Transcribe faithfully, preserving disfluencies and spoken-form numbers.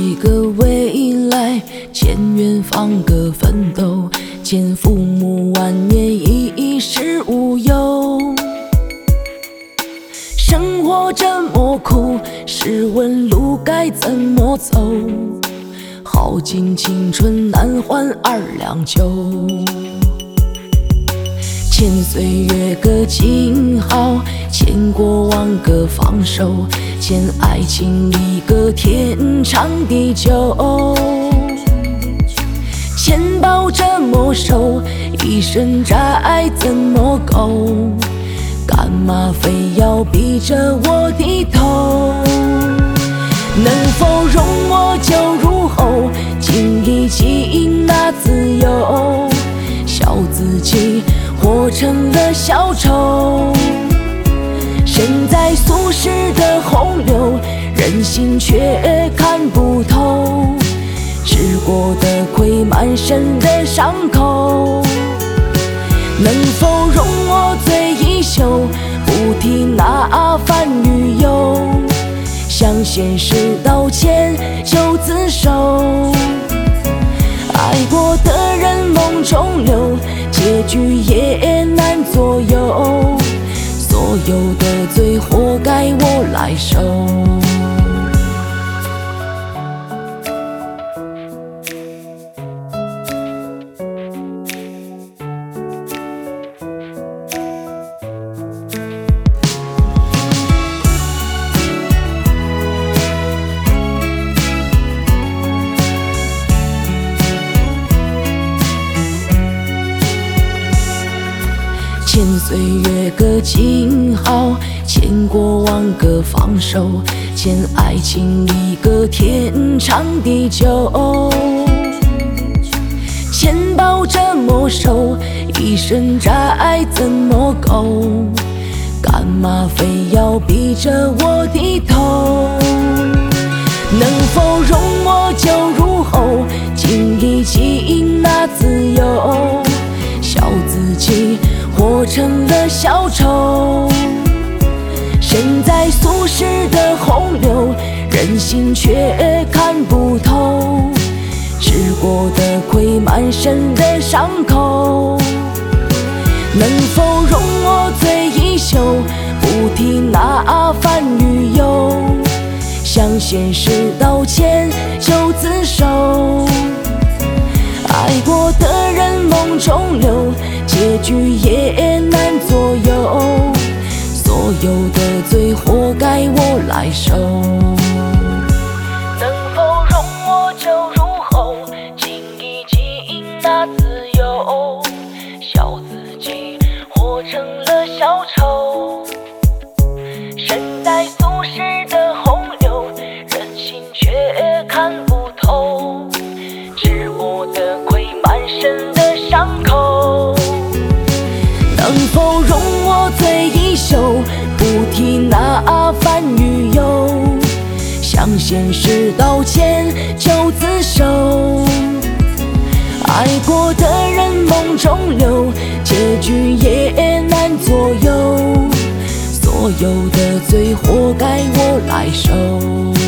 这个未来，欠远方个奋斗，见父母晚年衣食无忧。生活这么苦，试问路该怎么走？耗尽青春难还二两酒。欠岁月个静好，欠过往个放手，欠爱情里个天长地久。钱包这么瘦，一身债怎么够？干嘛非要逼着我低头？能否容我酒入喉，尽力尽那自由？笑自己活成了小丑。身在俗世的洪流，人心却看不透。吃过的亏，满身的伤口。能否容我醉一宿，不提那番与忧？向现实道歉，就自首。爱过的人梦中留，结局也难左右。所有的罪活该我来受。欠岁月个静好，欠过往个放手，欠爱情里个天长地久。钱包这么瘦，一身债怎么够？干嘛非要逼着我低头？能否容我酒入喉，尽力尽那自由？笑自己活成了小丑。身在俗世的洪流，人心却看不透。吃过的亏，满身的伤口。能否容我醉一宿，不提那番与忧？向现实道歉，就自首。爱过的人梦中留，结局也难左右。所有的罪活该我来受。能否容我酒入喉，尽一尽那自由？笑自己活成了小丑。身在俗世的洪流，人心却看不透。吃过的亏，满身的伤口。能否容我醉一宿，不提那番与忧？向现实道歉，就自首。爱过的人梦中留，结局也难左右。所有的罪活该我来受。